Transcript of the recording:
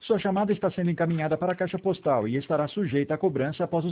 Sua chamada está sendo encaminhada para a caixa postal e estará sujeita a cobrança após o